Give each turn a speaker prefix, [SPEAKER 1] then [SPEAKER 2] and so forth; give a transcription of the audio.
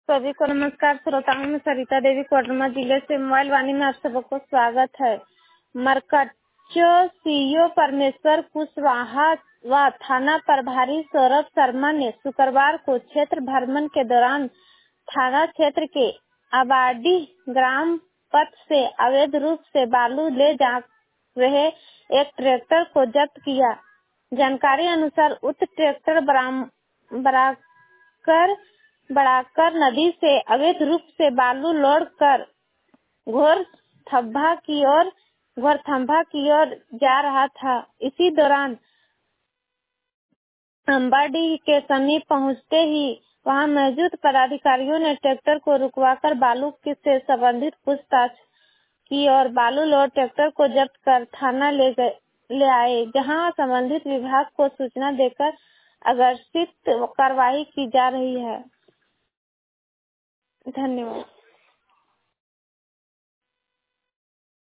[SPEAKER 1] सभी को नमस्कार। श्रोताओं में सरिता देवी कोडरमा जिले से मोबाइल वाणी में आप सबको स्वागत है। मरकच्चो सीईओ परमेश्वर कुशवाहा व थाना प्रभारी सौरभ शर्मा ने शुक्रवार को क्षेत्र भ्रमण के दौरान थाना क्षेत्र के आबादी ग्राम पथ से अवैध रूप से बालू ले जा रहे एक ट्रैक्टर को जब्त किया। जानकारी अनुसार उक्त ट्रैक्टर बड़ाकर नदी से अवैध रूप से बालू लोड कर घोरथंभा की ओर जा रहा था। इसी दौरान अंबाडी के समीप पहुंचते ही वहां मौजूद पदाधिकारियों ने ट्रैक्टर को रुकवाकर बालू से संबंधित पूछताछ की और बालू लोड ट्रैक्टर को जब्त कर थाना ले आए, जहां संबंधित विभाग को सूचना देकर अग्रिम कार्रवाई की जा रही है। धन्यवाद।